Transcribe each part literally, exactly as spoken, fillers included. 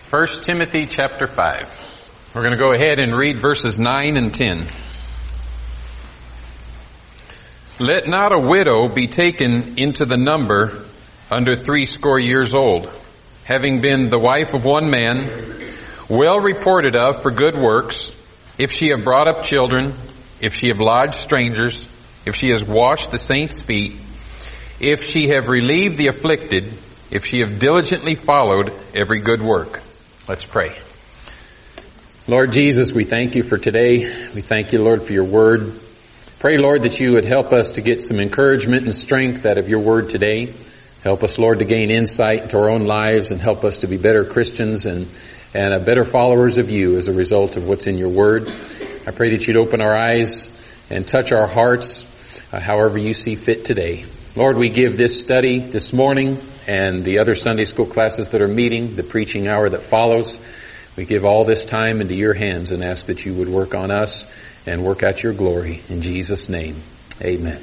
First Timothy chapter five. We're going to go ahead and read verses nine and ten. Let not a widow be taken into the number under threescore years old, having been the wife of one man, well reported of for good works, if she have brought up children, if she have lodged strangers, if she has washed the saints' feet, if she have relieved the afflicted, if she have diligently followed every good work. Let's pray. Lord Jesus, we thank you for today. We thank you, Lord, for your word. Pray, Lord, that you would help us to get some encouragement and strength out of your word today. Help us, Lord, to gain insight into our own lives and help us to be better Christians and, and uh, better followers of you as a result of what's in your word. I pray that you'd open our eyes and touch our hearts uh, however you see fit today. Lord, we give this study this morning and the other Sunday school classes that are meeting, the preaching hour that follows. We give all this time into your hands and ask that you would work on us and work out your glory. In Jesus' name, amen.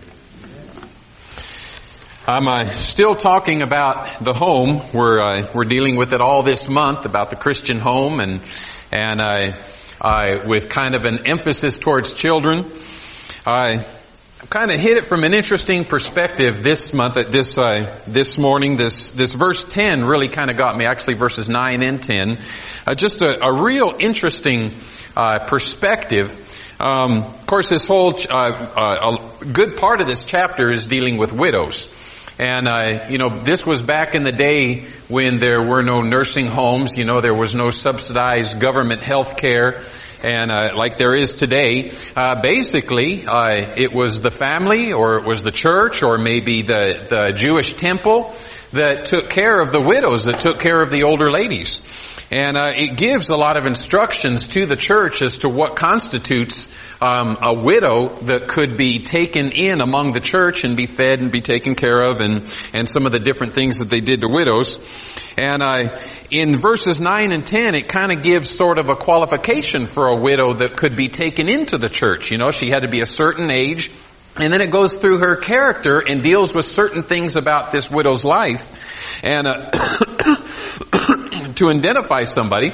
I'm uh, still talking about the home. We're uh, we're dealing with it all this month, about the Christian home, and and uh, uh, with kind of an emphasis towards children. I kind of hit it from an interesting perspective this month. At this uh, this morning, this this verse ten really kind of got me. Actually, verses nine and ten, uh, just a, a real interesting uh, perspective. Um, of course, this whole uh, uh, a good part of this chapter is dealing with widows. And, uh, you know, this was back in the day when there were no nursing homes. You know, there was no subsidized government health care. And, uh, like there is today, uh, basically, uh, it was the family or it was the church or maybe the, the Jewish temple that took care of the widows, that took care of the older ladies. And, uh, it gives a lot of instructions to the church as to what constitutes Um, a widow that could be taken in among the church and be fed and be taken care of, and and some of the different things that they did to widows. And uh, in verses nine and ten, it kind of gives sort of a qualification for a widow that could be taken into the church. You know, she had to be a certain age, and then it goes through her character and deals with certain things about this widow's life. And uh, to identify somebody,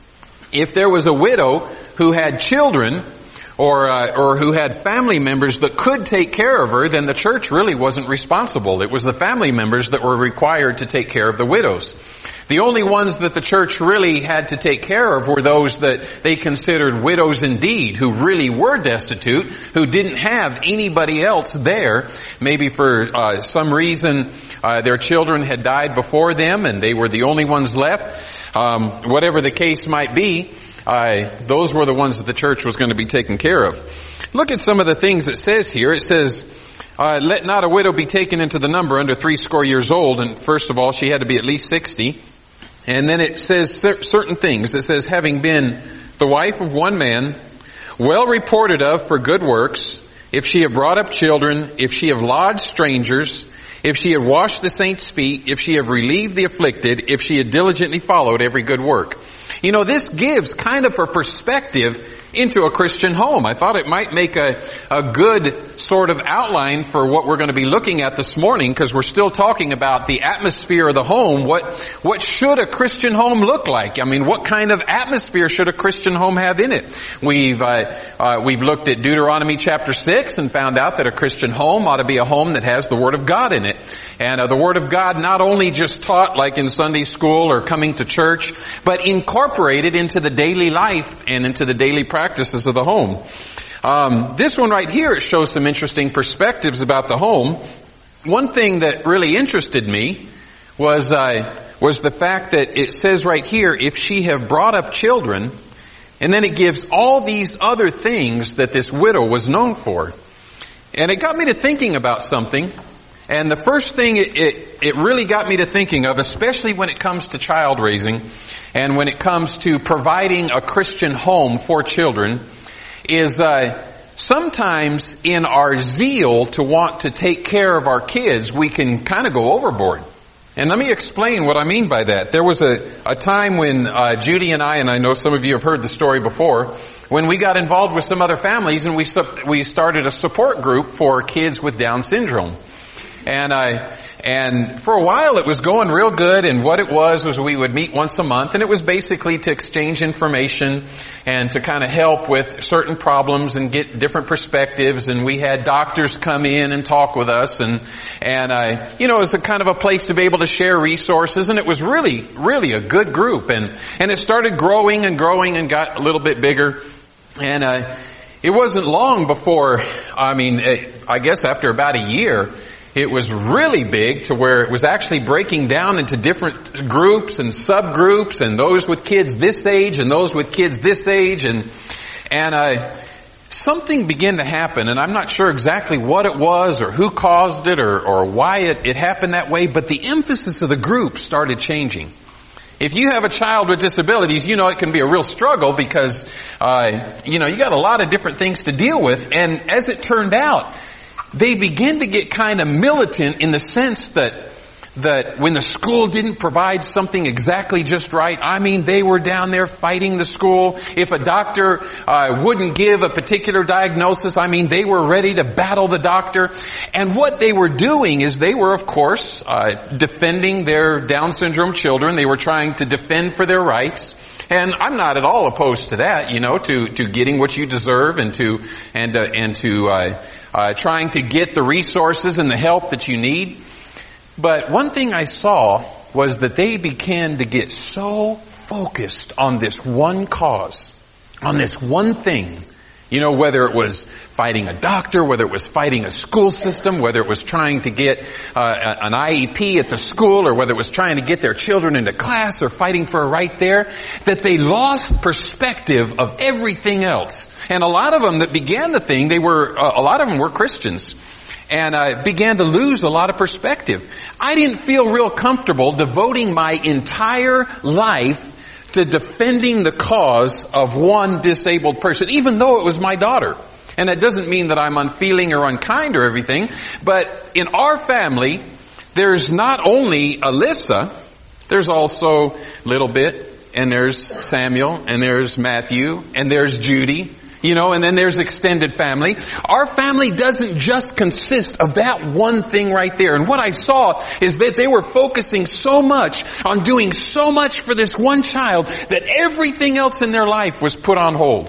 if there was a widow who had children, or uh, or who had family members that could take care of her, then the church really wasn't responsible. It was the family members that were required to take care of the widows. The only ones that the church really had to take care of were those that they considered widows indeed, who really were destitute, who didn't have anybody else there. Maybe for uh, some reason uh, their children had died before them and they were the only ones left. Um, whatever the case might be, Uh, those were the ones that the church was going to be taken care of. Look at some of the things it says here. It says, uh, let not a widow be taken into the number under threescore years old. And first of all, she had to be at least sixty. And then it says cer- certain things. It says, having been the wife of one man, well reported of for good works, if she have brought up children, if she have lodged strangers, if she have washed the saints' feet, if she have relieved the afflicted, if she had diligently followed every good work. You know, this gives kind of a perspective into a Christian home. I thought it might make a, a good sort of outline for what we're going to be looking at this morning, because we're still talking about the atmosphere of the home. What, what should a Christian home look like? I mean, what kind of atmosphere should a Christian home have in it? We've, uh, uh, we've looked at Deuteronomy chapter six and found out that a Christian home ought to be a home that has the Word of God in it. And uh, the Word of God not only just taught like in Sunday school or coming to church, but incorporated into the daily life and into the daily practices of the home. Um, this one right here, it shows some interesting perspectives about the home. One thing that really interested me was uh, was the fact that it says right here, if she have brought up children, and then it gives all these other things that this widow was known for. And it got me to thinking about something. And the first thing it, it, it really got me to thinking of, especially when it comes to child raising and when it comes to providing a Christian home for children, is uh, sometimes in our zeal to want to take care of our kids, we can kind of go overboard. And let me explain what I mean by that. There was a, a time when uh, Judy and I, and I know some of you have heard the story before, when we got involved with some other families and we we started a support group for kids with Down syndrome. And I And for a while it was going real good, and what it was was we would meet once a month, and it was basically to exchange information and to kind of help with certain problems and get different perspectives, and we had doctors come in and talk with us, and and uh, you know, it was a kind of a place to be able to share resources, and it was really, really a good group, and and it started growing and growing and got a little bit bigger, and uh, it wasn't long before, I mean, I guess after about a year, it was really big to where it was actually breaking down into different groups and subgroups, and those with kids this age and those with kids this age, and and uh, something began to happen, and I'm not sure exactly what it was or who caused it or, or why it, it happened that way, but the emphasis of the group started changing. If you have a child with disabilities, you know it can be a real struggle because, uh, you know, you got a lot of different things to deal with, and as it turned out, they begin to get kind of militant in the sense that that when the school didn't provide something exactly just right, I mean, they were down there fighting the school. If a doctor uh, wouldn't give a particular diagnosis, I mean, they were ready to battle the doctor. And what they were doing is they were, of course, uh, defending their Down syndrome children. They were trying to defend for their rights. And I'm not at all opposed to that, you know, to to getting what you deserve and to and uh, and to uh, uh trying to get the resources and the help that you need. But one thing I saw was that they began to get so focused on this one cause, on this one thing. You know, whether it was fighting a doctor, whether it was fighting a school system, whether it was trying to get uh, an I E P at the school, or whether it was trying to get their children into class or fighting for a right there, that they lost perspective of everything else. And a lot of them that began the thing, they were, uh, a lot of them were Christians. And I began to lose a lot of perspective. I didn't feel real comfortable devoting my entire life to defending the cause of one disabled person, even though it was my daughter. And that doesn't mean that I'm unfeeling or unkind or everything, but in our family, there's not only Alyssa, there's also Little Bit, and there's Samuel, and there's Matthew, and there's Judy. You know, and then there's extended family. Our family doesn't just consist of that one thing right there. And what I saw is that they were focusing so much on doing so much for this one child that everything else in their life was put on hold.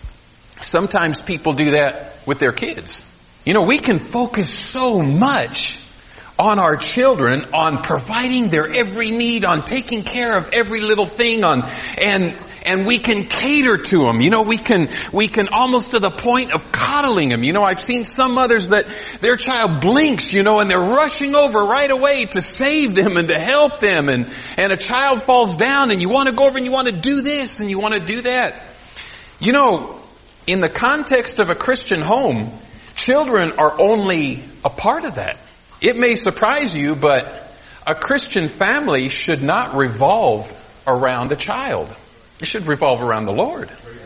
Sometimes people do that with their kids. You know, we can focus so much on our children, on providing their every need, on taking care of every little thing, on, and, and we can cater to them. You know, we can, we can almost to the point of coddling them. You know, I've seen some mothers that their child blinks, you know, and they're rushing over right away to save them and to help them, and, and a child falls down and you want to go over and you want to do this and you want to do that. You know, in the context of a Christian home, children are only a part of that. It may surprise you, but a Christian family should not revolve around a child. It should revolve around the Lord.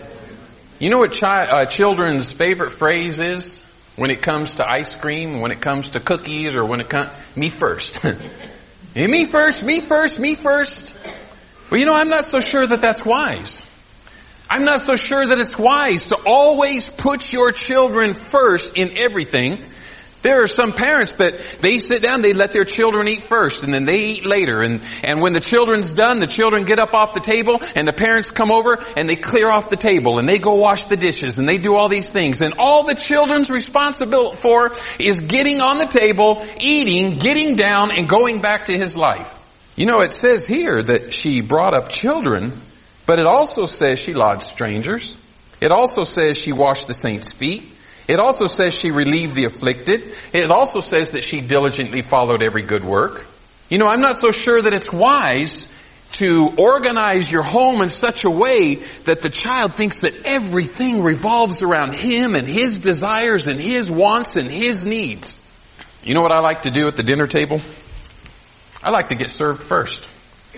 You know what chi- uh, children's favorite phrase is when it comes to ice cream, when it comes to cookies, or when it comes, me first. me first, me first, me first. Well, you know, I'm not so sure that that's wise. I'm not so sure that it's wise to always put your children first in everything. There are some parents that they sit down, they let their children eat first, and then they eat later. And, and when the children's done, the children get up off the table, and the parents come over, and they clear off the table, and they go wash the dishes, and they do all these things. And all the children's responsible for is getting on the table, eating, getting down, and going back to his life. You know, it says here that she brought up children, but it also says she lodged strangers. It also says she washed the saints' feet. It also says she relieved the afflicted. It also says that she diligently followed every good work. You know, I'm not so sure that it's wise to organize your home in such a way that the child thinks that everything revolves around him and his desires and his wants and his needs. You know what I like to do at the dinner table? I like to get served first.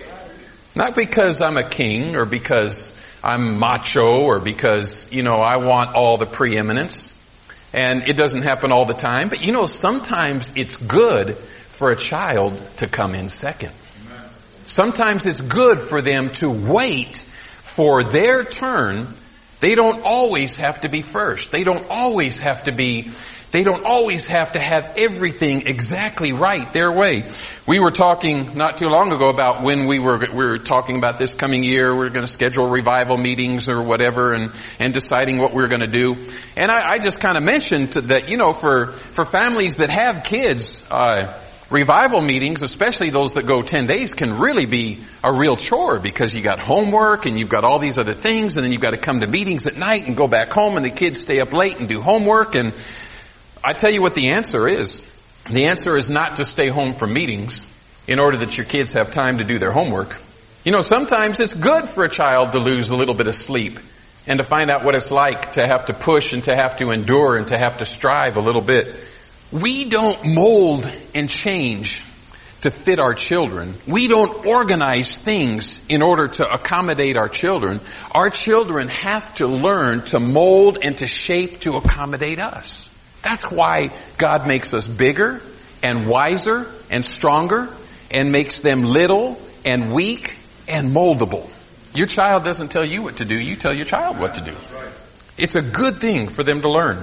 Not because I'm a king or because I'm macho or because, you know, I want all the preeminence. And it doesn't happen all the time. But you know, sometimes it's good for a child to come in second. Sometimes it's good for them to wait for their turn. They don't always have to be first. They don't always have to be They don't always have to have everything exactly right their way. We were talking not too long ago about when we were we were talking about this coming year. We're going to schedule revival meetings or whatever, and and deciding what we're going to do. And I, I just kind of mentioned to, that you know for for families that have kids, uh, revival meetings, especially those that go ten days, can really be a real chore because you got homework and you've got all these other things, and then you've got to come to meetings at night and go back home, and the kids stay up late and do homework. And I tell you what the answer is. The answer is not to stay home from meetings in order that your kids have time to do their homework. You know, sometimes it's good for a child to lose a little bit of sleep and to find out what it's like to have to push and to have to endure and to have to strive a little bit. We don't mold and change to fit our children. We don't organize things in order to accommodate our children. Our children have to learn to mold and to shape to accommodate us. That's why God makes us bigger and wiser and stronger and makes them little and weak and moldable. Your child doesn't tell you what to do. You tell your child what to do. It's a good thing for them to learn.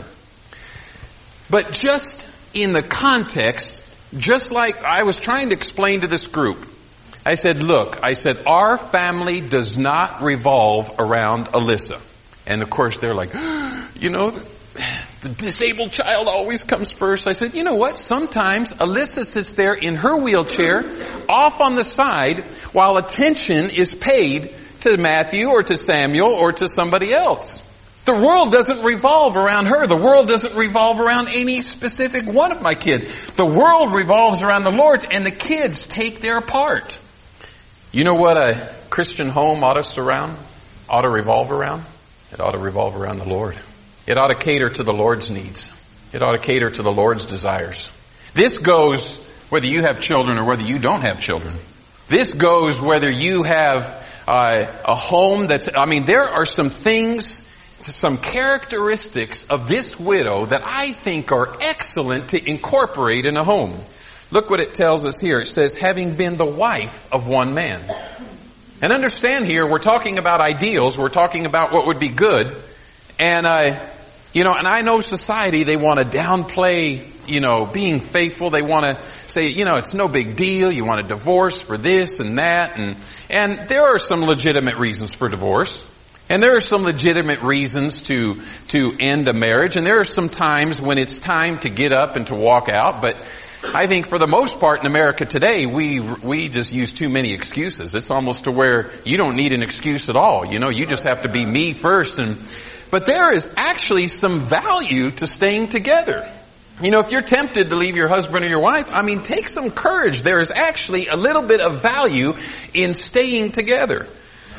But just in the context, just like I was trying to explain to this group, I said, look, I said, our family does not revolve around Alyssa. And of course they're like, you know, the disabled child always comes first. I said, you know what? Sometimes Alyssa sits there in her wheelchair off on the side while attention is paid to Matthew or to Samuel or to somebody else. The world doesn't revolve around her. The world doesn't revolve around any specific one of my kids. The world revolves around the Lord, and the kids take their part. You know what a Christian home ought to surround, ought to revolve around? It ought to revolve around the Lord. It ought to cater to the Lord's needs. It ought to cater to the Lord's desires. This goes whether you have children or whether you don't have children. This goes whether you have uh, a home that's, I mean, there are some things, some characteristics of this widow that I think are excellent to incorporate in a home. Look what it tells us here. It says, having been the wife of one man. And understand here, we're talking about ideals. We're talking about what would be good. And, uh, you know, and I know society, they want to downplay, you know, being faithful. They want to say, you know, it's no big deal. You want a divorce for this and that. And, and there are some legitimate reasons for divorce. And there are some legitimate reasons to, to end a marriage. And there are some times when it's time to get up and to walk out. But I think for the most part in America today, we, we just use too many excuses. It's almost to where you don't need an excuse at all. You know, you just have to be me first. And, but there is actually some value to staying together. You know, if you're tempted to leave your husband or your wife, I mean, take some courage. There is actually a little bit of value in staying together.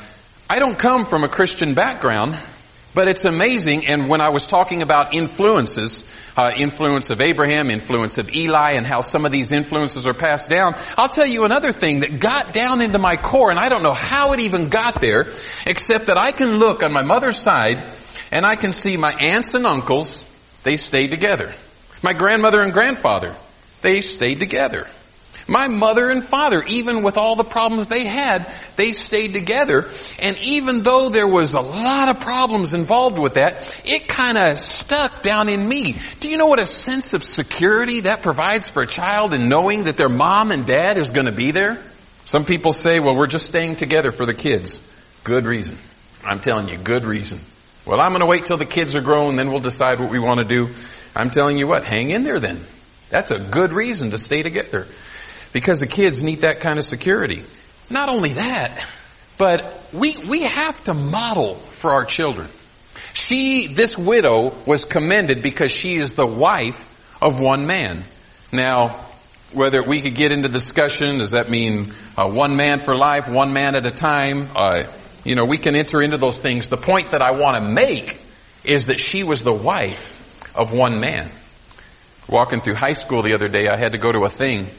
I don't come from a Christian background, but it's amazing. And when I was talking about influences, uh, influence of Abraham, influence of Eli, and how some of these influences are passed down, I'll tell you another thing that got down into my core, and I don't know how it even got there, except that I can look on my mother's side and I can see my aunts and uncles, they stayed together. My grandmother and grandfather, they stayed together. My mother and father, even with all the problems they had, they stayed together. And even though there was a lot of problems involved with that, it kind of stuck down in me. Do you know what a sense of security that provides for a child in knowing that their mom and dad is going to be there? Some people say, well, we're just staying together for the kids. Good reason. I'm telling you, good reason. Well, I'm going to wait till the kids are grown, then we'll decide what we want to do. I'm telling you what, hang in there then. That's a good reason to stay together. Because the kids need that kind of security. Not only that, but we we have to model for our children. She, this widow, was commended because she is the wife of one man. Now, whether we could get into discussion, does that mean uh, one man for life, one man at a time? Uh, you know, we can enter into those things. The point that I want to make is that she was the wife of one man. Walking through high school the other day, I had to go to a thing.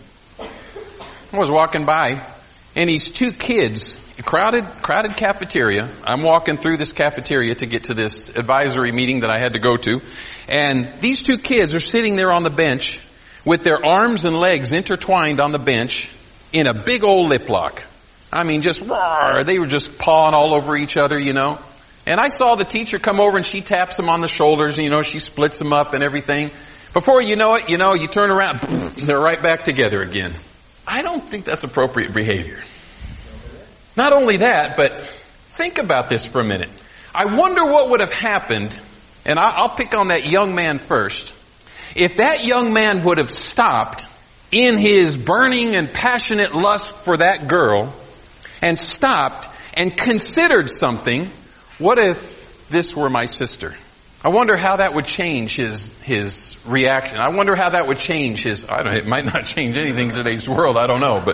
I was walking by, and these two kids, crowded, crowded cafeteria. I'm walking through this cafeteria to get to this advisory meeting that I had to go to. And these two kids are sitting there on the bench with their arms and legs intertwined on the bench in a big old lip lock. I mean, just, roar, they were just pawing all over each other, you know. And I saw the teacher come over and she taps them on the shoulders, and, you know, she splits them up and everything. Before you know it, you know, you turn around, they're right back together again. I don't think that's appropriate behavior. Not only that, but think about this for a minute. I wonder what would have happened, and I'll pick on that young man first. If that young man would have stopped in his burning and passionate lust for that girl and stopped and considered something, what if this were my sister? I wonder how that would change his his reaction. I wonder how that would change his, I don't know, it might not change anything in today's world, I don't know, but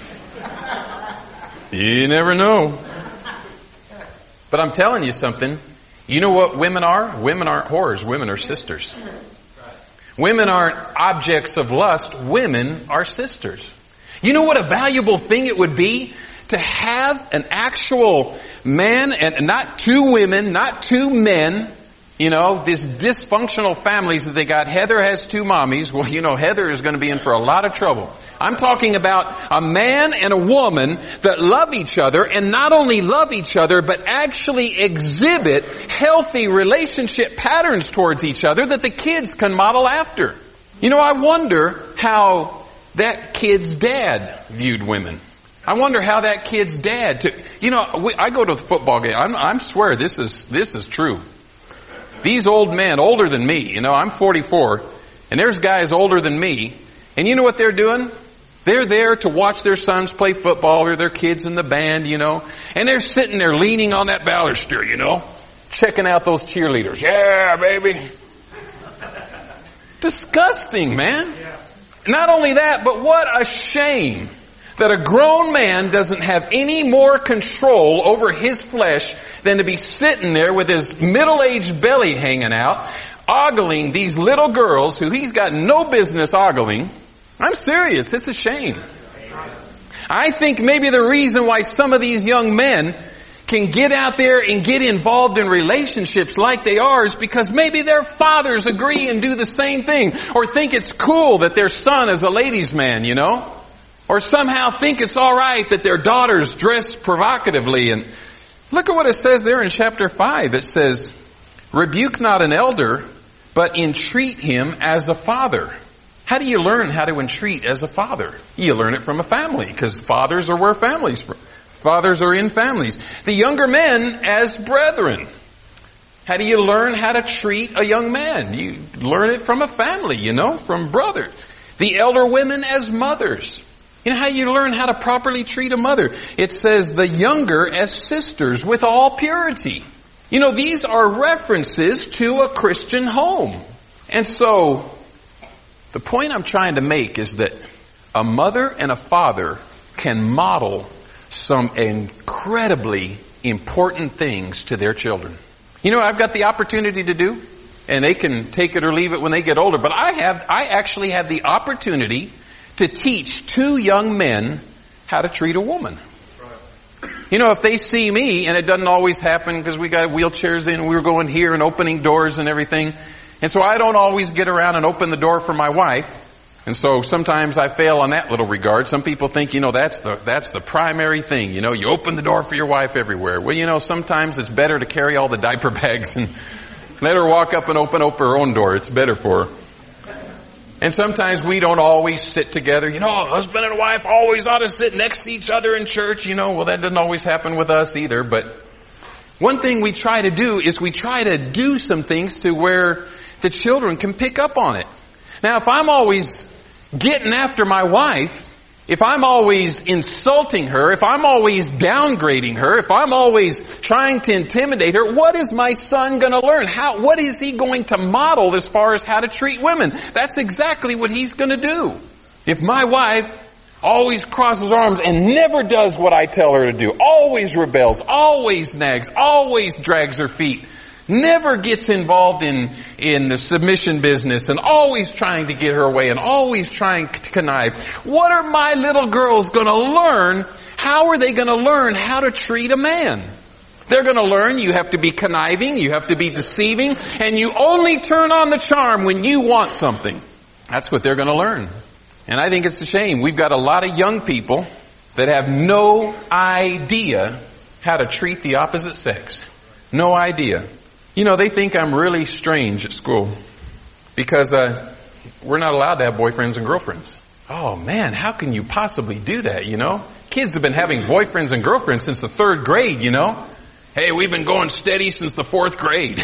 you never know. But I'm telling you something. You know what women are? Women aren't whores. Women are sisters. Women aren't objects of lust. Women are sisters. You know what a valuable thing it would be to have an actual man, and not two women, not two men. You know, these dysfunctional families that they got. Heather has two mommies. Well, you know, Heather is going to be in for a lot of trouble. I'm talking about a man and a woman that love each other, and not only love each other, but actually exhibit healthy relationship patterns towards each other that the kids can model after. You know, I wonder how that kid's dad viewed women. I wonder how that kid's dad took, you know, we, I go to the football game. I'm, I swear this is, this is true. These old men, older than me, you know, I'm forty-four, and there's guys older than me, and you know what they're doing? They're there to watch their sons play football or their kids in the band, you know, and they're sitting there leaning on that baluster, you know, checking out those cheerleaders. Yeah, baby. Disgusting, man. Not only that, but what a shame that a grown man doesn't have any more control over his flesh than to be sitting there with his middle-aged belly hanging out, ogling these little girls who he's got no business ogling. I'm serious. It's a shame. I think maybe the reason why some of these young men can get out there and get involved in relationships like they are is because maybe their fathers agree and do the same thing, or think it's cool that their son is a ladies' man, you know? Or somehow think it's all right that their daughters dress provocatively. And look at what it says there in chapter five. It says, rebuke not an elder, but entreat him as a father. How do you learn how to entreat as a father? You learn it from a family, because fathers are where families, fathers are in families. The younger men as brethren. How do you learn how to treat a young man? You learn it from a family, you know, from brothers. The elder women as mothers. You know how you learn how to properly treat a mother? It says the younger as sisters with all purity. You know, these are references to a Christian home. And so, the point I'm trying to make is that a mother and a father can model some incredibly important things to their children. You know what I've got the opportunity to do? And they can take it or leave it when they get older. But I have, I actually have the opportunity to teach two young men how to treat a woman. You know, if they see me, and it doesn't always happen because we got wheelchairs in, we were going here and opening doors and everything. And so I don't always get around and open the door for my wife. And so sometimes I fail on that little regard. Some people think, you know, that's the, that's the primary thing. You know, you open the door for your wife everywhere. Well, you know, sometimes it's better to carry all the diaper bags and let her walk up and open up her own door. It's better for her. And sometimes we don't always sit together. You know, husband and wife always ought to sit next to each other in church. You know, well, that doesn't always happen with us either. But one thing we try to do is we try to do some things to where the children can pick up on it. Now, if I'm always getting after my wife, if I'm always insulting her, if I'm always downgrading her, if I'm always trying to intimidate her, what is my son going to learn? How, what is he going to model as far as how to treat women? That's exactly what he's going to do. If my wife always crosses arms and never does what I tell her to do, always rebels, always nags, always drags her feet, never gets involved in, in the submission business and always trying to get her way and always trying to connive. What are my little girls going to learn? How are they going to learn how to treat a man? They're going to learn you have to be conniving, you have to be deceiving, and you only turn on the charm when you want something. That's what they're going to learn. And I think it's a shame. We've got a lot of young people that have no idea how to treat the opposite sex. No idea. You know, they think I'm really strange at school because uh, we're not allowed to have boyfriends and girlfriends. Oh man, how can you possibly do that, you know? Kids have been having boyfriends and girlfriends since the third grade, you know? Hey, we've been going steady since the fourth grade.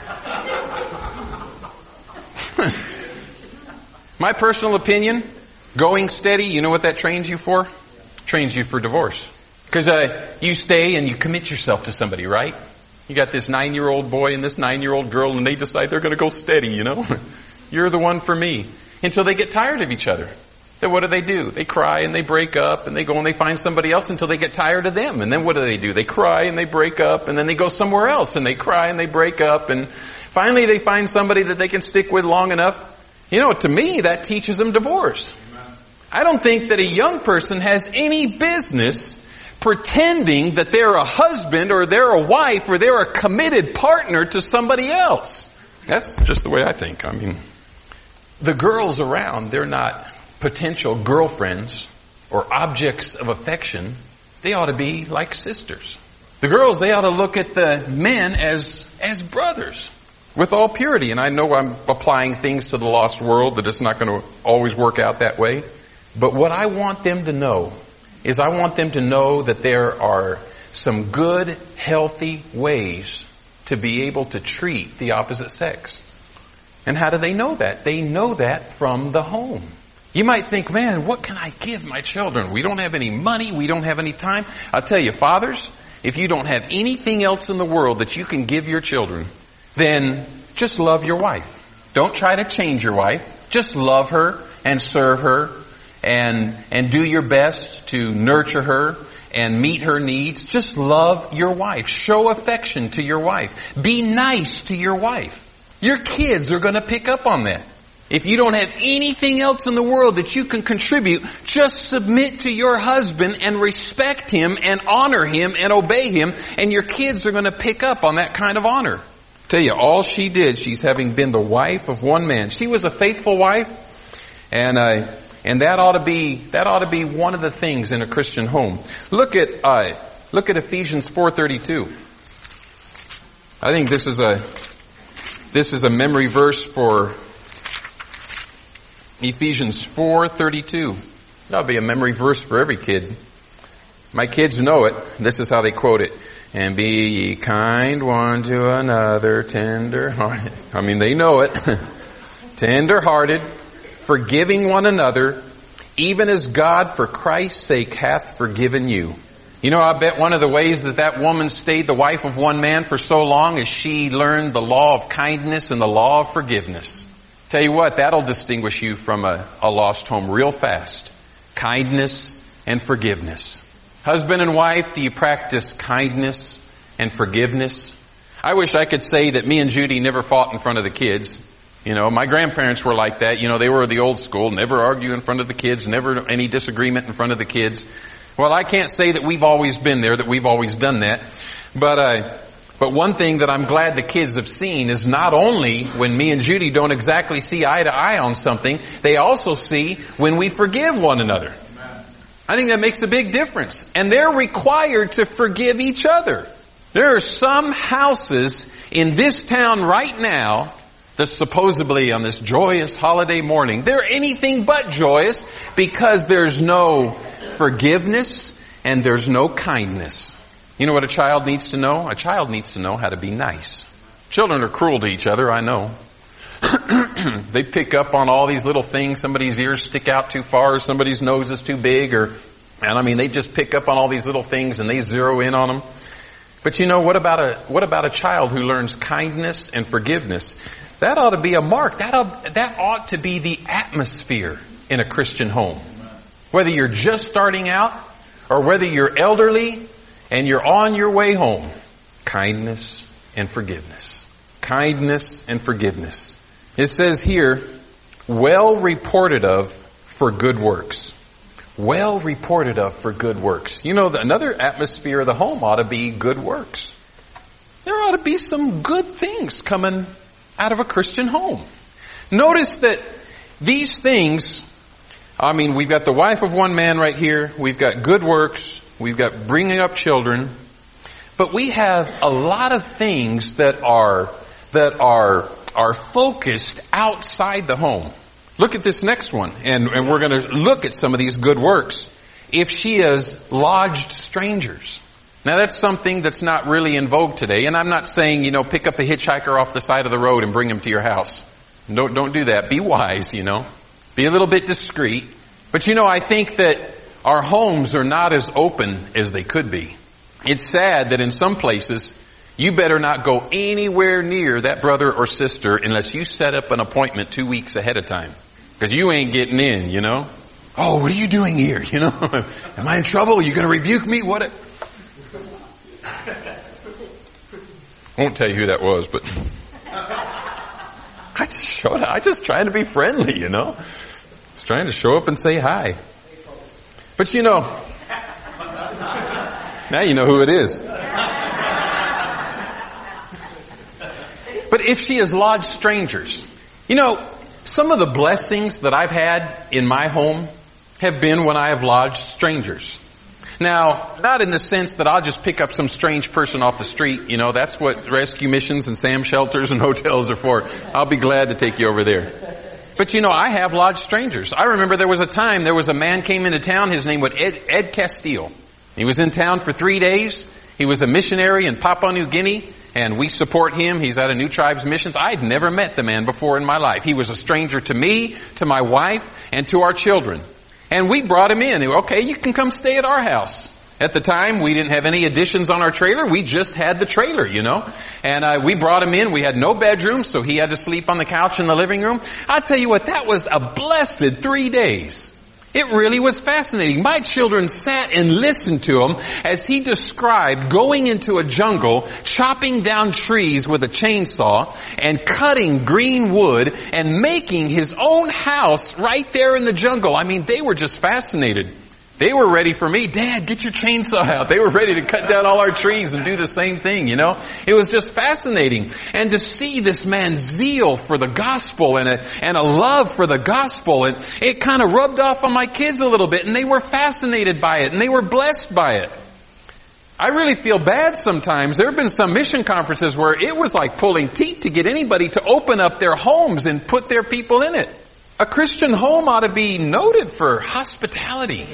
My personal opinion, going steady, you know what that trains you for? Trains you for divorce. Because uh, you stay and you commit yourself to somebody, right? You got this nine-year-old boy and this nine-year-old girl, and they decide they're going to go steady, you know? You're the one for me. Until they get tired of each other. Then what do they do? They cry and they break up and they go and they find somebody else until they get tired of them. And then what do they do? They cry and they break up and then they go somewhere else and they cry and they break up and finally they find somebody that they can stick with long enough. You know, to me, that teaches them divorce. I don't think that a young person has any business pretending that they're a husband or they're a wife or they're a committed partner to somebody else. That's just the way I think. I mean, the girls around, they're not potential girlfriends or objects of affection. They ought to be like sisters. The girls, they ought to look at the men as, as brothers with all purity. And I know I'm applying things to the lost world that it's not going to always work out that way. But what I want them to know is I want them to know that there are some good, healthy ways to be able to treat the opposite sex. And how do they know that? They know that from the home. You might think, man, what can I give my children? We don't have any money. We don't have any time. I'll tell you, fathers, if you don't have anything else in the world that you can give your children, then just love your wife. Don't try to change your wife. Just love her and serve her and, and do your best to nurture her and meet her needs. Just love your wife. Show affection to your wife. Be nice to your wife. Your kids are going to pick up on that. If you don't have anything else in the world that you can contribute, just submit to your husband and respect him and honor him and obey him, and your kids are going to pick up on that kind of honor. Tell you, all she did, she's having been the wife of one man. She was a faithful wife, and uh, and that ought to be that ought to be one of the things in a Christian home. Look at uh, look at Ephesians four thirty-two. I think this is a this is a memory verse for Ephesians four thirty-two. That'll be a memory verse for every kid. My kids know it. This is how they quote it. And be ye kind one to another, tender-hearted. I mean, they know it. Tender-hearted, forgiving one another, even as God for Christ's sake hath forgiven you. You know, I bet one of the ways that that woman stayed the wife of one man for so long is she learned the law of kindness and the law of forgiveness. Tell you what, that'll distinguish you from a, a lost home real fast. Kindness and forgiveness. Husband and wife, do you practice kindness and forgiveness? I wish I could say that me and Judy never fought in front of the kids. You know, my grandparents were like that. You know, they were the old school, never argue in front of the kids, never any disagreement in front of the kids. Well, I can't say that we've always been there, that we've always done that. But, uh, But one thing that I'm glad the kids have seen is not only when me and Judy don't exactly see eye to eye on something, they also see when we forgive one another. I think that makes a big difference. And they're required to forgive each other. There are some houses in this town right now that supposedly on this joyous holiday morning, they're anything but joyous because there's no forgiveness and there's no kindness. You know what a child needs to know? A child needs to know how to be nice. Children are cruel to each other, I know. They pick up on all these little things. Somebody's ears stick out too far, or somebody's nose is too big, or, and I mean, they just pick up on all these little things and they zero in on them. But you know, what about a, what about a child who learns kindness and forgiveness? That ought to be a mark. That ought, that ought to be the atmosphere in a Christian home. Whether you're just starting out or whether you're elderly and you're on your way home, kindness and forgiveness. Kindness and forgiveness. It says here, well reported of for good works. Well reported of for good works. You know, another atmosphere of the home ought to be good works. There ought to be some good things coming out of a Christian home. Notice that these things, I mean, we've got the wife of one man right here. We've got good works. We've got bringing up children. But we have a lot of things that are, that are, are focused outside the home. Look at this next one, and, and we're going to look at some of these good works. If she has lodged strangers. Now that's something that's not really in vogue today, and I'm not saying, you know, pick up a hitchhiker off the side of the road and bring him to your house. Don't, don't do that. Be wise, you know. Be a little bit discreet. But you know, I think that our homes are not as open as they could be. It's sad that in some places, you better not go anywhere near that brother or sister unless you set up an appointment two weeks ahead of time. Because you ain't getting in, you know. Oh, what are you doing here? You know, am I in trouble? Are you going to rebuke me? What? A... I won't tell you who that was, but I just showed up. I just trying to be friendly, you know. Just trying to show up and say hi. But you know, now you know who it is. But if she has lodged strangers, you know, some of the blessings that I've had in my home have been when I have lodged strangers. Now, not in the sense that I'll just pick up some strange person off the street. You know, that's what rescue missions and SAM shelters and hotels are for. I'll be glad to take you over there. But you know, I have lodged strangers. I remember there was a time, there was a man came into town, his name was Ed, Ed Castile. He was in town for three days. He was a missionary in Papua New Guinea, and we support him. He's at a New Tribes Missions. I'd never met the man before in my life. He was a stranger to me, to my wife, and to our children. And we brought him in. Okay, you can come stay at our house. At the time, we didn't have any additions on our trailer. We just had the trailer, you know. And uh, we brought him in. We had no bedroom, so he had to sleep on the couch in the living room. I tell you what, that was a blessed three days. It really was fascinating. My children sat and listened to him as he described going into a jungle, chopping down trees with a chainsaw, and cutting green wood, and making his own house right there in the jungle. I mean, they were just fascinated. They were ready for me. Dad, get your chainsaw out. They were ready to cut down all our trees and do the same thing, you know. It was just fascinating. And to see this man's zeal for the gospel and a, and a love for the gospel, and it kind of rubbed off on my kids a little bit, and they were fascinated by it, and they were blessed by it. I really feel bad sometimes. There have been some mission conferences where it was like pulling teeth to get anybody to open up their homes and put their people in it. A Christian home ought to be noted for hospitality.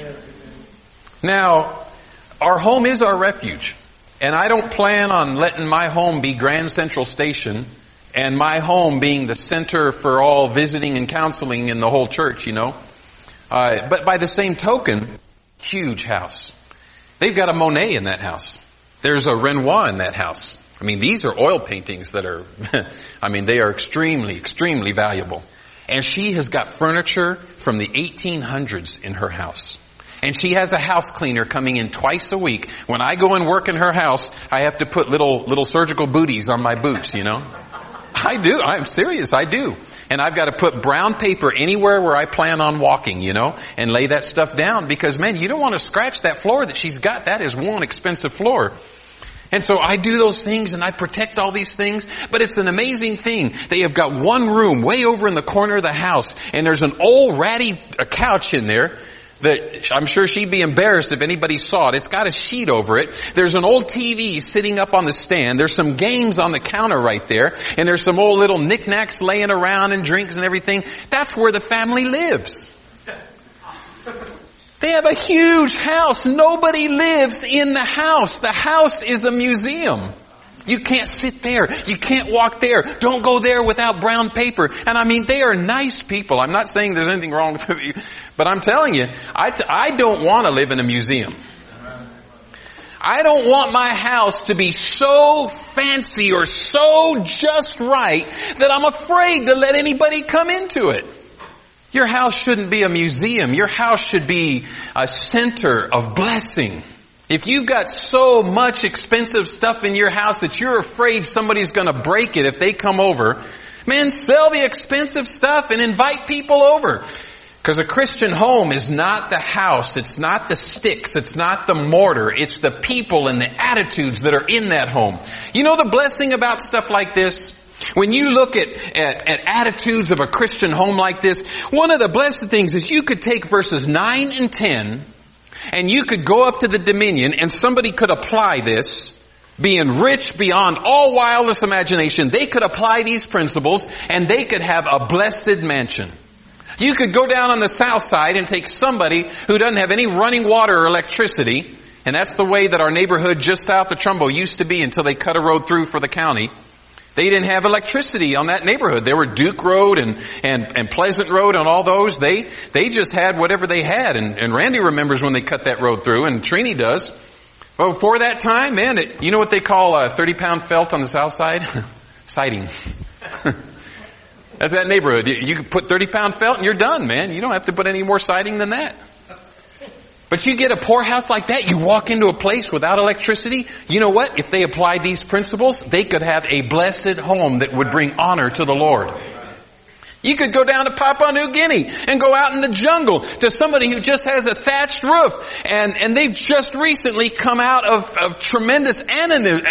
Now, our home is our refuge. And I don't plan on letting my home be Grand Central Station and my home being the center for all visiting and counseling in the whole church, you know. Uh, but by the same token, huge house. They've got a Monet in that house. There's a Renoir in that house. I mean, these are oil paintings that are, I mean, they are extremely, extremely valuable. And she has got furniture from the eighteen hundreds in her house. And she has a house cleaner coming in twice a week. When I go and work in her house, I have to put little, little surgical booties on my boots, you know. I do. I'm serious. I do. And I've got to put brown paper anywhere where I plan on walking, you know, and lay that stuff down because, man, you don't want to scratch that floor that she's got. That is one expensive floor. And so I do those things and I protect all these things, but it's an amazing thing. They have got one room way over in the corner of the house, and there's an old ratty couch in there that I'm sure she'd be embarrassed if anybody saw it. It's got a sheet over it. There's an old T V sitting up on the stand. There's some games on the counter right there. And there's some old little knickknacks laying around and drinks and everything. That's where the family lives. They have a huge house. Nobody lives in the house. The house is a museum. You can't sit there. You can't walk there. Don't go there without brown paper. And I mean, they are nice people. I'm not saying there's anything wrong with them, but I'm telling you, I, t- I don't want to live in a museum. I don't want my house to be so fancy or so just right that I'm afraid to let anybody come into it. Your house shouldn't be a museum. Your house should be a center of blessing. If you've got so much expensive stuff in your house that you're afraid somebody's going to break it if they come over, man, sell the expensive stuff and invite people over. Because a Christian home is not the house, it's not the sticks, it's not the mortar, it's the people and the attitudes that are in that home. You know the blessing about stuff like this? When you look at, at, at attitudes of a Christian home like this, one of the blessed things is you could take verses nine and ten, and you could go up to the Dominion and somebody could apply this, being rich beyond all wildest imagination. They could apply these principles and they could have a blessed mansion. You could go down on the south side and take somebody who doesn't have any running water or electricity, and that's the way that our neighborhood just south of Trumbo used to be until they cut a road through for the county. They didn't have electricity on that neighborhood. There were Duke Road and, and, and Pleasant Road and all those. They, they just had whatever they had. And, and Randy remembers when they cut that road through, and Trini does. Well, before that time, man, it, you know what they call a thirty pound felt on the south side? Siding. That's that neighborhood. You, you can put thirty pound felt and you're done, man. You don't have to put any more siding than that. But you get a poor house like that, you walk into a place without electricity, you know what? If they applied these principles, they could have a blessed home that would bring honor to the Lord. You could go down to Papua New Guinea and go out in the jungle to somebody who just has a thatched roof, and, and they've just recently come out of, of tremendous anonym,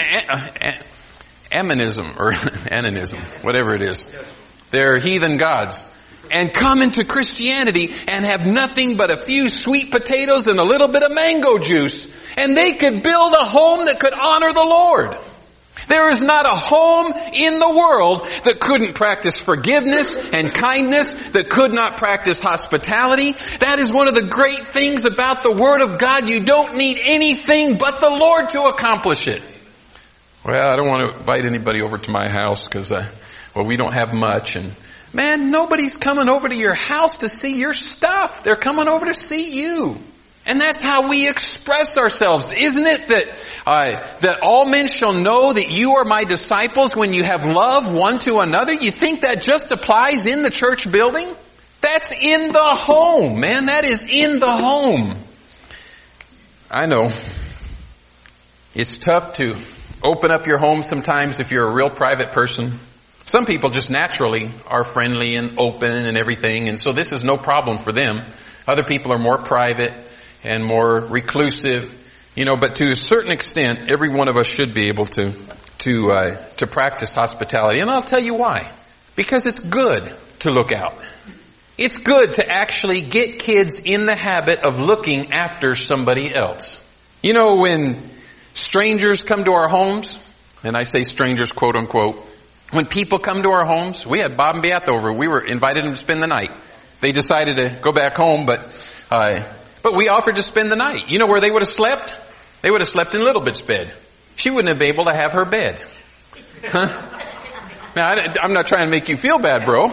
animism, or animism, whatever it is. They're heathen gods. And come into Christianity and have nothing but a few sweet potatoes and a little bit of mango juice. And they could build a home that could honor the Lord. There is not a home in the world that couldn't practice forgiveness and kindness, that could not practice hospitality. That is one of the great things about the Word of God. You don't need anything but the Lord to accomplish it. Well, I don't want to invite anybody over to my house because, uh, well, we don't have much, and man, nobody's coming over to your house to see your stuff. They're coming over to see you. And that's how we express ourselves. Isn't it that uh, that all men shall know that you are my disciples when you have love one to another? You think that just applies in the church building? That's in the home, man. That is in the home. I know. It's tough to open up your home sometimes if you're a real private person. Some people just naturally are friendly and open and everything, and so this is no problem for them. Other people are more private and more reclusive, you know, but to a certain extent, every one of us should be able to, to, uh, to practice hospitality. And I'll tell you why. Because it's good to look out. It's good to actually get kids in the habit of looking after somebody else. You know, when strangers come to our homes, and I say strangers quote unquote, when people come to our homes, we had Bob and Beath over. We were invited them to spend the night. They decided to go back home, but uh, but we offered to spend the night. You know where they would have slept? They would have slept in Little Bit's bed. She wouldn't have been able to have her bed. Huh? Now, I, I'm not trying to make you feel bad, bro.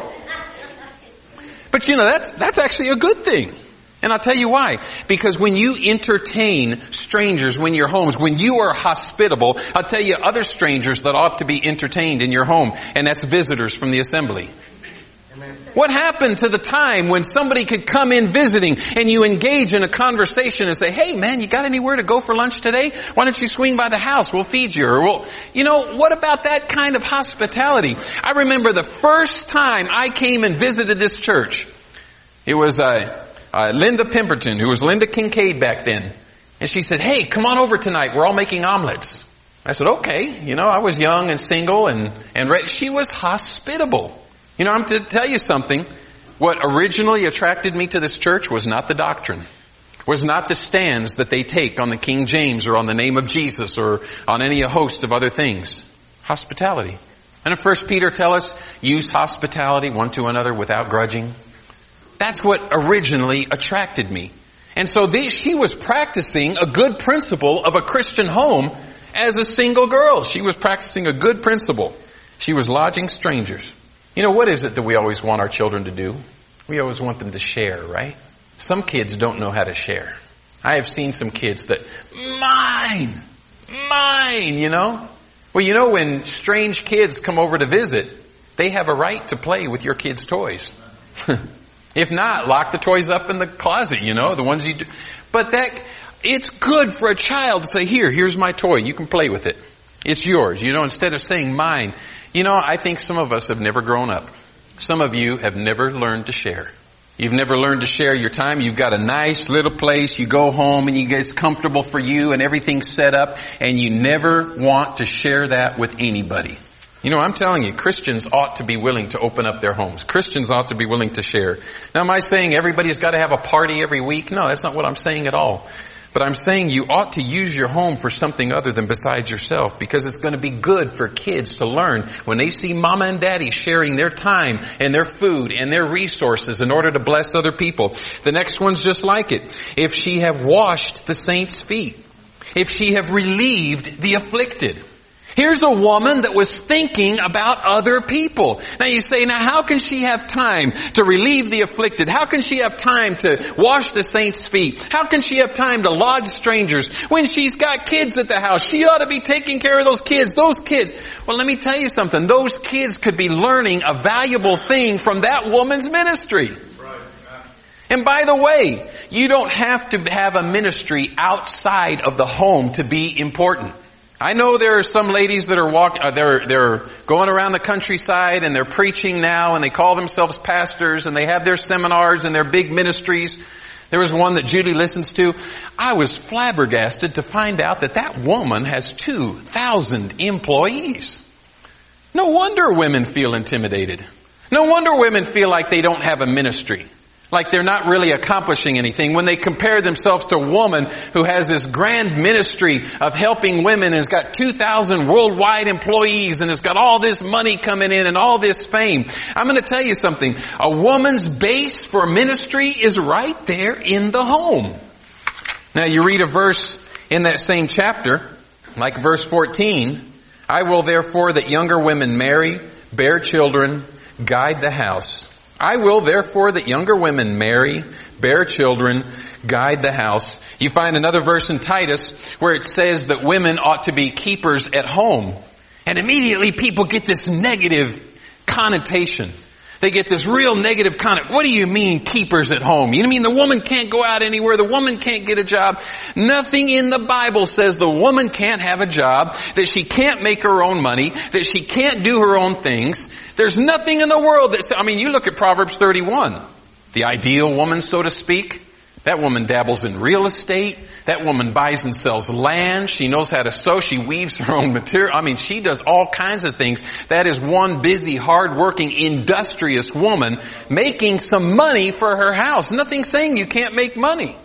But you know, that's that's actually a good thing. And I'll tell you why. Because when you entertain strangers when you're homes, when you are hospitable, I'll tell you other strangers that ought to be entertained in your home, and that's visitors from the assembly. Amen. What happened to the time when somebody could come in visiting and you engage in a conversation and say, hey man, you got anywhere to go for lunch today? Why don't you swing by the house? We'll feed you. Or well, you know, what about that kind of hospitality? I remember the first time I came and visited this church. It was, uh, Uh, Linda Pemberton, who was Linda Kincaid back then. And she said, hey, come on over tonight. We're all making omelets. I said, okay. You know, I was young and single and, and ready. She was hospitable. You know, I'm to tell you something. What originally attracted me to this church was not the doctrine. Was not the stands that they take on the King James or on the name of Jesus or on any host of other things. Hospitality. And in First Peter tell us, use hospitality one to another without grudging. That's what originally attracted me. And so they, she was practicing a good principle of a Christian home as a single girl. She was practicing a good principle. She was lodging strangers. You know, what is it that we always want our children to do? We always want them to share, right? Some kids don't know how to share. I have seen some kids that, mine, mine, you know? Well, you know, when strange kids come over to visit, they have a right to play with your kids' toys. If not, lock the toys up in the closet, you know, the ones you do. But that, it's good for a child to say, here, here's my toy. You can play with it. It's yours, you know, instead of saying mine. You know, I think some of us have never grown up. Some of you have never learned to share. You've never learned to share your time. You've got a nice little place. You go home and you get it's comfortable for you and everything's set up, and you never want to share that with anybody. You know, I'm telling you, Christians ought to be willing to open up their homes. Christians ought to be willing to share. Now, am I saying everybody's got to have a party every week? No, that's not what I'm saying at all. But I'm saying you ought to use your home for something other than besides yourself, because it's going to be good for kids to learn when they see mama and daddy sharing their time and their food and their resources in order to bless other people. The next one's just like it. If she have washed the saints' feet, if she have relieved the afflicted. Here's a woman that was thinking about other people. Now you say, now how can she have time to relieve the afflicted? How can she have time to wash the saints' feet? How can she have time to lodge strangers when she's got kids at the house? She ought to be taking care of those kids. Those kids. Well, let me tell you something. Those kids could be learning a valuable thing from that woman's ministry. And by the way, you don't have to have a ministry outside of the home to be important. I know there are some ladies that are walk, uh, they're, they're going around the countryside and they're preaching now and they call themselves pastors and they have their seminars and their big ministries. There was one that Judy listens to. I was flabbergasted to find out that that woman has two thousand employees. No wonder women feel intimidated. No wonder women feel like they don't have a ministry. Like they're not really accomplishing anything when they compare themselves to a woman who has this grand ministry of helping women and has got two thousand worldwide employees and has got all this money coming in and all this fame. I'm going to tell you something. A woman's base for ministry is right there in the home. Now you read a verse in that same chapter, like verse fourteen. I will therefore that younger women marry, bear children, guide the house. I will therefore that younger women marry, bear children, guide the house. You find another verse in Titus where it says that women ought to be keepers at home. And immediately people get this negative connotation. They get this real negative connotation. What do you mean keepers at home? You mean the woman can't go out anywhere? The woman can't get a job? Nothing in the Bible says the woman can't have a job, that she can't make her own money, that she can't do her own things. There's nothing in the world that says, I mean, you look at Proverbs thirty-one. The ideal woman, so to speak. That woman dabbles in real estate. That woman buys and sells land. She knows how to sew. She weaves her own material. I mean, she does all kinds of things. That is one busy, hard-working, industrious woman making some money for her house. Nothing saying you can't make money.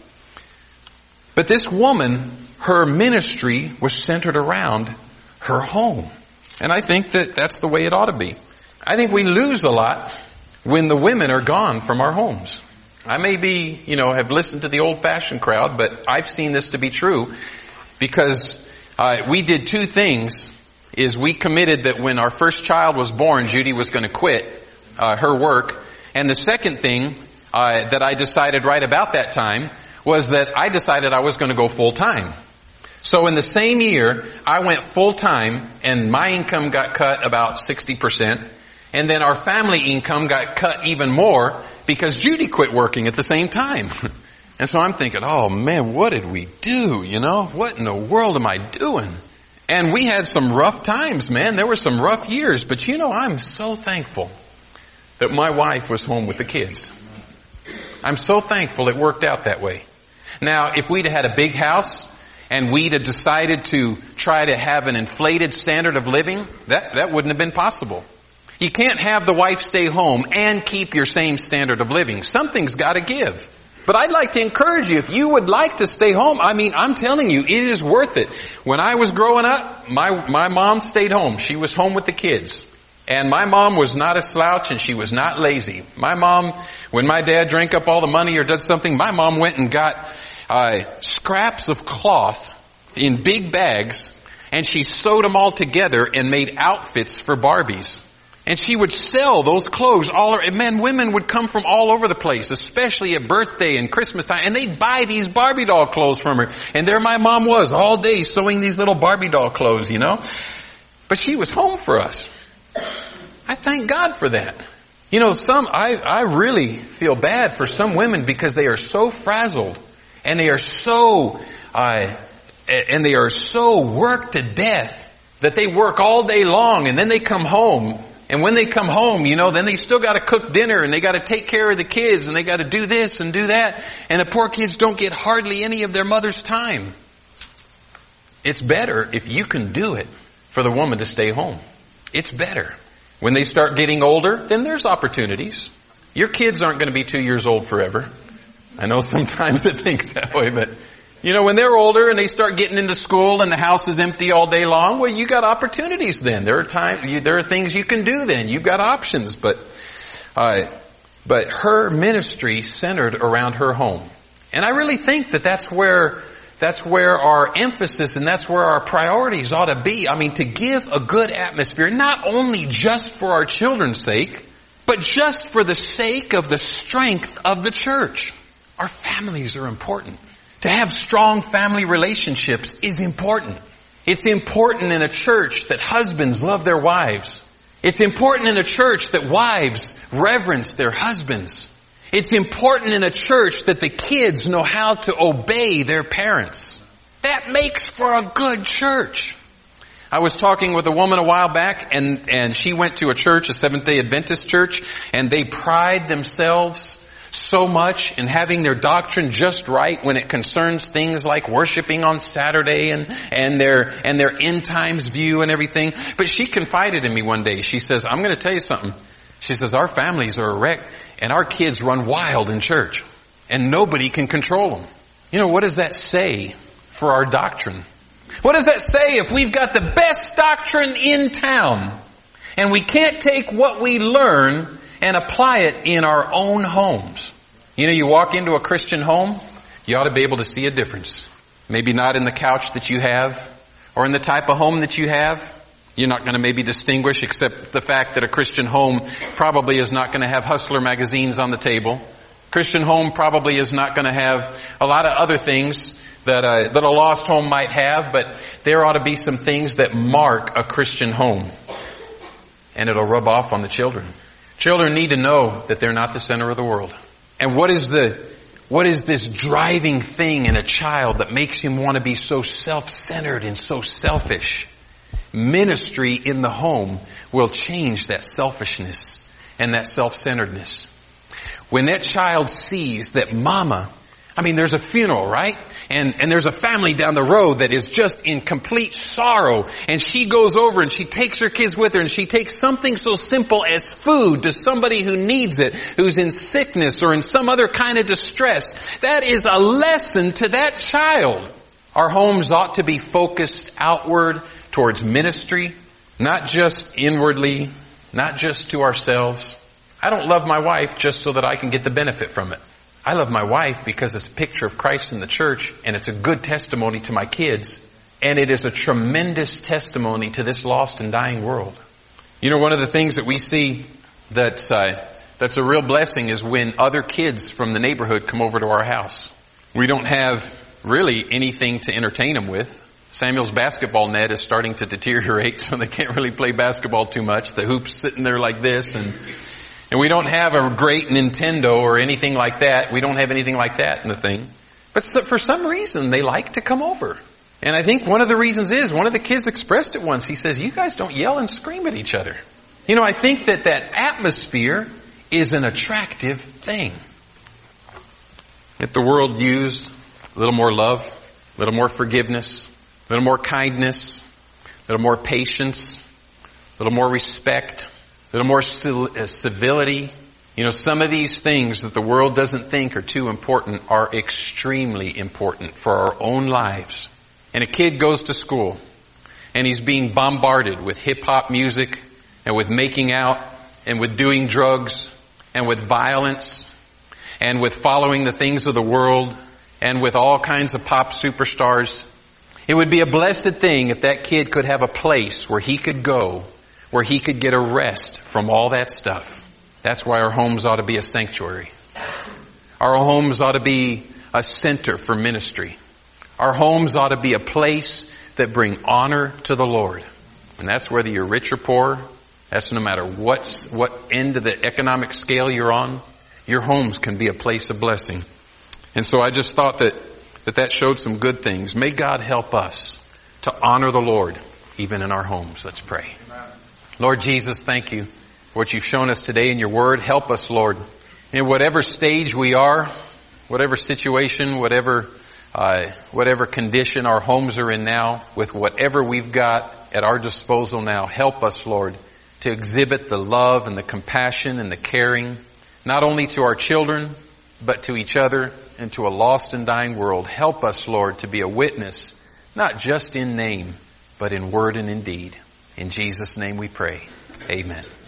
But this woman, her ministry was centered around her home. And I think that that's the way it ought to be. I think we lose a lot when the women are gone from our homes. I may be, you know, have listened to the old-fashioned crowd, but I've seen this to be true because uh, we did two things. Is we committed that when our first child was born, Judy was going to quit uh, her work. And the second thing uh, that I decided right about that time was that I decided I was going to go full-time. So in the same year, I went full-time and my income got cut about sixty percent. And then our family income got cut even more because Judy quit working at the same time. And so I'm thinking, oh man, what did we do? You know, what in the world am I doing? And we had some rough times, man. There were some rough years. But you know, I'm so thankful that my wife was home with the kids. I'm so thankful it worked out that way. Now, if we'd had a big house and we'd have decided to try to have an inflated standard of living, that, that wouldn't have been possible. You can't have the wife stay home and keep your same standard of living. Something's got to give. But I'd like to encourage you, if you would like to stay home, I mean, I'm telling you, it is worth it. When I was growing up, my, my mom stayed home. She was home with the kids. And my mom was not a slouch and she was not lazy. My mom, when my dad drank up all the money or did something, my mom went and got uh, scraps of cloth in big bags and she sewed them all together and made outfits for Barbies. And she would sell those clothes all over. Men, women would come from all over the place, especially at birthday and Christmas time, and they'd buy these Barbie doll clothes from her. And there my mom was all day sewing these little Barbie doll clothes, you know. But she was home for us. I thank God for that. You know, some, I, I really feel bad for some women because they are so frazzled and they are so, uh, and they are so worked to death that they work all day long and then they come home. And when they come home, you know, then they still got to cook dinner and they got to take care of the kids and they got to do this and do that. And the poor kids don't get hardly any of their mother's time. It's better if you can do it for the woman to stay home. It's better. When they start getting older, then there's opportunities. Your kids aren't going to be two years old forever. I know sometimes it thinks that way, but You know, when they're older and they start getting into school and the house is empty all day long, well, you got opportunities then. There are times, you, there are things you can do then. You've got options, but, uh, but her ministry centered around her home. And I really think that that's where, that's where our emphasis and that's where our priorities ought to be. I mean, to give a good atmosphere, not only just for our children's sake, but just for the sake of the strength of the church. Our families are important. To have strong family relationships is important. It's important in a church that husbands love their wives. It's important in a church that wives reverence their husbands. It's important in a church that the kids know how to obey their parents. That makes for a good church. I was talking with a woman a while back, and, and she went to a church, a Seventh-day Adventist church, and they pride themselves so much in having their doctrine just right when it concerns things like worshiping on Saturday and, and their, and their end times view and everything. But she confided in me one day. She says, I'm going to tell you something. She says, our families are a wreck and our kids run wild in church and nobody can control them. You know, what does that say for our doctrine? What does that say if we've got the best doctrine in town and we can't take what we learn and apply it in our own homes? You know, you walk into a Christian home, you ought to be able to see a difference. Maybe not in the couch that you have or in the type of home that you have. You're not going to maybe distinguish except the fact that a Christian home probably is not going to have Hustler magazines on the table. Christian home probably is not going to have a lot of other things that a, that a lost home might have, but there ought to be some things that mark a Christian home. And it'll rub off on the children. Children need to know that they're not the center of the world. And what is the, what is this driving thing in a child that makes him want to be so self-centered and so selfish? Ministry in the home will change that selfishness and that self-centeredness. When that child sees that mama, I mean, there's a funeral, right? And, and there's a family down the road that is just in complete sorrow. And she goes over and she takes her kids with her and she takes something so simple as food to somebody who needs it, who's in sickness or in some other kind of distress. That is a lesson to that child. Our homes ought to be focused outward towards ministry, not just inwardly, not just to ourselves. I don't love my wife just so that I can get the benefit from it. I love my wife because it's a picture of Christ in the church and it's a good testimony to my kids and it is a tremendous testimony to this lost and dying world. You know, one of the things that we see that's, uh, that's a real blessing is when other kids from the neighborhood come over to our house. We don't have really anything to entertain them with. Samuel's basketball net is starting to deteriorate, so they can't really play basketball too much. The hoop's sitting there like this and And we don't have a great Nintendo or anything like that. We don't have anything like that in the thing. But for some reason, they like to come over. And I think one of the reasons is, one of the kids expressed it once. He says, you guys don't yell and scream at each other. You know, I think that that atmosphere is an attractive thing. If the world used a little more love, a little more forgiveness, a little more kindness, a little more patience, a little more respect, a little more civility. You know, some of these things that the world doesn't think are too important are extremely important for our own lives. And a kid goes to school and he's being bombarded with hip-hop music and with making out and with doing drugs and with violence and with following the things of the world and with all kinds of pop superstars. It would be a blessed thing if that kid could have a place where he could go, where he could get a rest from all that stuff. That's why our homes ought to be a sanctuary. Our homes ought to be a center for ministry. Our homes ought to be a place that bring honor to the Lord. And that's whether you're rich or poor. That's no matter what, what end of the economic scale you're on. Your homes can be a place of blessing. And so I just thought that that, that showed some good things. May God help us to honor the Lord even in our homes. Let's pray. Lord Jesus, thank you for what you've shown us today in your word. Help us, Lord, in whatever stage we are, whatever situation, whatever uh, whatever condition our homes are in now, with whatever we've got at our disposal now. Help us, Lord, to exhibit the love and the compassion and the caring, not only to our children, but to each other into a lost and dying world. Help us, Lord, to be a witness, not just in name, but in word and in deed. In Jesus' name we pray. Amen.